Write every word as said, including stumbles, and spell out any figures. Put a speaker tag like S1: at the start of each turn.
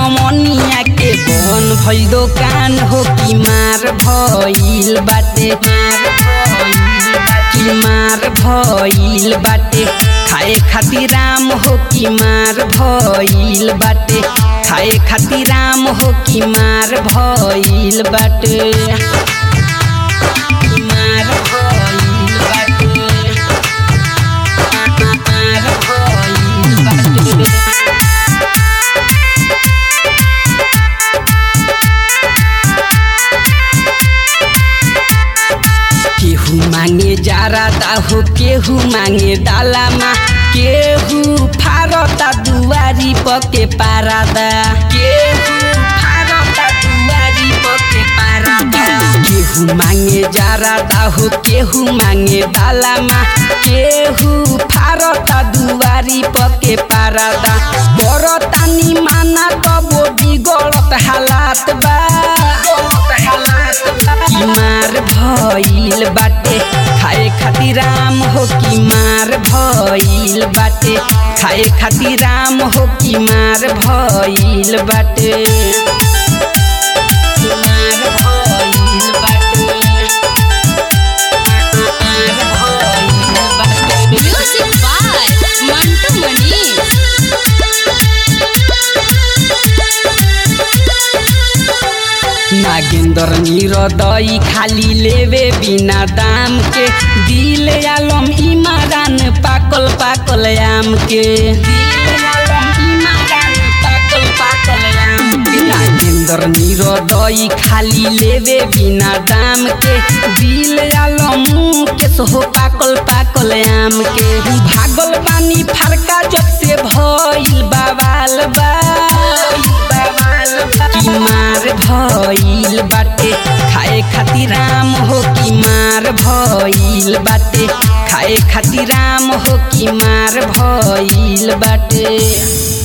S1: जमनिया के बन भइल दोकान हो कि मार भइल बाटे कि मार भइल बाटे खाए खातिर राम हो कि मार भइल बाटे खाए खातिर राम हो कि मार भइल बाटे मार भइल बाटे मार भइल बाटे केहू मांगे जारादा हो केहू मांगे डालामा केहू फारता दुआरी पके पारादा केहू फारता दुआरी पके पारादा केहू मांगे जारादा हो केहू मांगे डालामा केहू फारता दुआरी पके पारादा बरतानी माना तबो बिगड़त हालात बा कि मार भइल बाटे खाए खातिर राम हो कि मार भइल बाटे खाए खातिर राम हो कि मार भइल बाटे मार भइल बाटे मार भइल बाटे
S2: म्यूजिक बाय मंटू मनीष।
S1: नागेंद्र निरदई खाली लेवे बिना दाम के दिल आलम इमरान पाकल पाकल आम के दिल आलम इमरान पाकल पाकल आम के नागेंद्र निरदई खाली लेवे बिना दाम के दिल आलम के सोहो पाकल पाकल आम के भागल बानी फरका जब से भइल बवाल बा कि मार भइल बाटे खाए खातिर राम हो कि मार भइल बाटे खाए खातिर राम हो कि मार भइल बाटे।